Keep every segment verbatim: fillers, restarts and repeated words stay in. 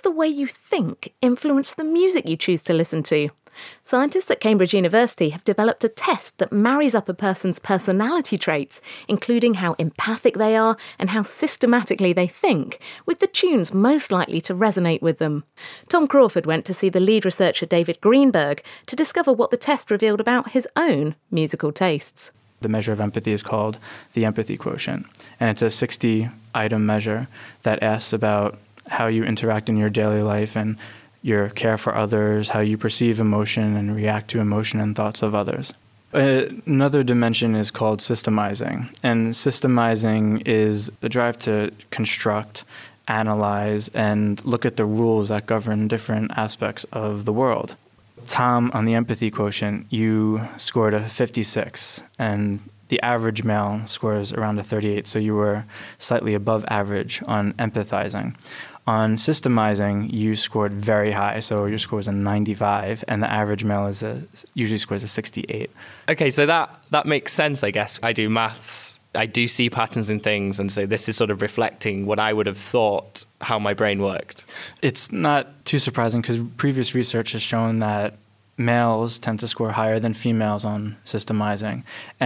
the way you think influence the music you choose to listen to? Scientists at Cambridge University have developed a test that marries up a person's personality traits, including how empathic they are and how systematically they think, with the tunes most likely to resonate with them. Tom Crawford went to see the lead researcher David Greenberg to discover what the test revealed about his own musical tastes. The measure of empathy is called the empathy quotient, and it's a sixty-item measure that asks about how you interact in your daily life and your care for others, how you perceive emotion and react to emotion and thoughts of others. Uh, another dimension is called systemizing, and systemizing is the drive to construct, analyze, and look at the rules that govern different aspects of the world. Tom, on the empathy quotient, you scored a fifty-six, and the average male scores around a thirty-eight, so you were slightly above average on empathizing. On systemizing, you scored very high, so your score was a ninety-five, and the average male is a, usually scores a sixty-eight. Okay, so that, that makes sense, I guess. I do maths, I do see patterns in things, and so this is sort of reflecting what I would have thought how my brain worked. It's not too surprising because previous research has shown that males tend to score higher than females on systemizing,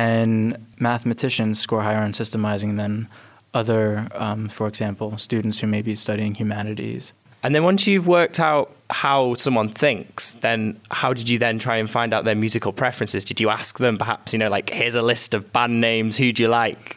and mathematicians score higher on systemizing than other, um, for example, students who may be studying humanities. And then once you've worked out how someone thinks, then how did you then try and find out their musical preferences? Did you ask them perhaps, you know, like, here's a list of band names, who do you like?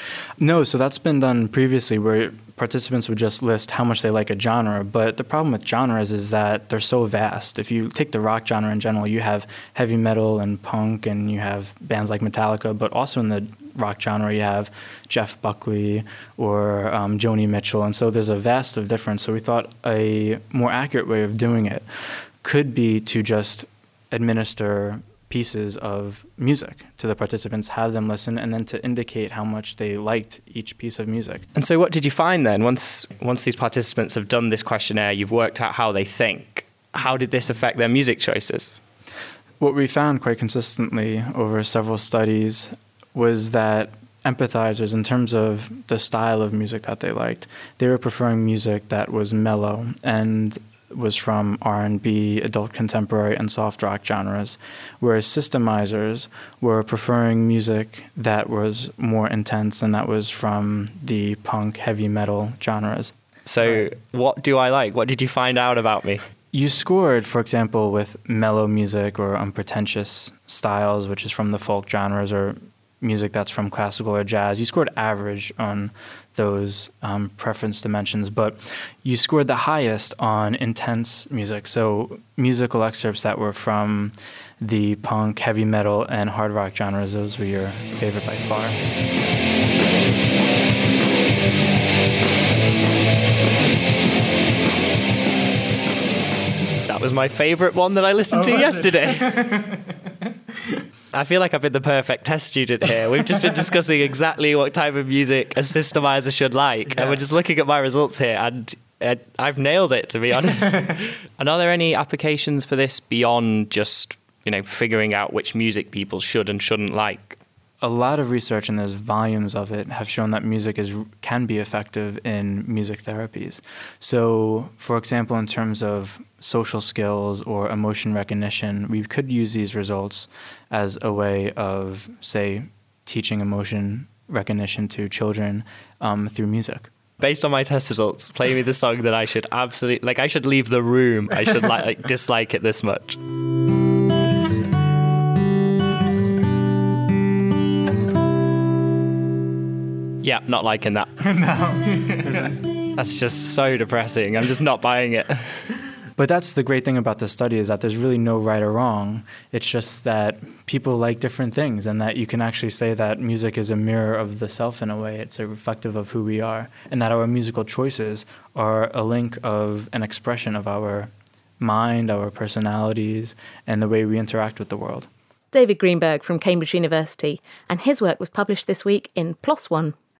No, so that's been done previously where participants would just list how much they like a genre, but the problem with genres is that they're so vast. If you take the rock genre in general, you have heavy metal and punk, and you have bands like Metallica, but also in the rock genre you have Jeff Buckley or um, Joni Mitchell, and so there's a vast of difference. So we thought a more accurate way of doing it could be to just administer pieces of music to the participants, have them listen, and then to indicate how much they liked each piece of music. And so what did you find then? Once once these participants have done this questionnaire, you've worked out how they think, how did this affect their music choices? What we found quite consistently over several studies was that empathizers, in terms of the style of music that they liked, they were preferring music that was mellow and was from R and B, adult contemporary, and soft rock genres, whereas systemizers were preferring music that was more intense and that was from the punk, heavy metal genres. So what do I like? What did you find out about me? You scored, for example, with mellow music or unpretentious styles, which is from the folk genres, or music that's from classical or jazz. You scored average on those um, preference dimensions, but you scored the highest on intense music. So musical excerpts that were from the punk, heavy metal, and hard rock genres, those were your favorite by far. That was my favorite one that I listened to yesterday. I feel like I've been the perfect test student here. We've just been discussing exactly what type of music a systemizer should like. Yeah. And we're just looking at my results here, and uh, I've nailed it, to be honest. And are there any applications for this beyond just, you know, figuring out which music people should and shouldn't like? A lot of research, and there's volumes of it, have shown that music is can be effective in music therapies. So, for example, in terms of social skills or emotion recognition, we could use these results as a way of, say, teaching emotion recognition to children um, through music. Based on my test results, play me the song that I should absolutely, like, I should leave the room. I should like, like dislike it this much. Yeah, not liking that. No. That's just so depressing. I'm just not buying it. But that's the great thing about this study, is that there's really no right or wrong. It's just that people like different things, and that you can actually say that music is a mirror of the self in a way. It's a reflective of who we are, and that our musical choices are a link of an expression of our mind, our personalities, and the way we interact with the world. David Greenberg from Cambridge University, and his work was published this week in PLOS ONE.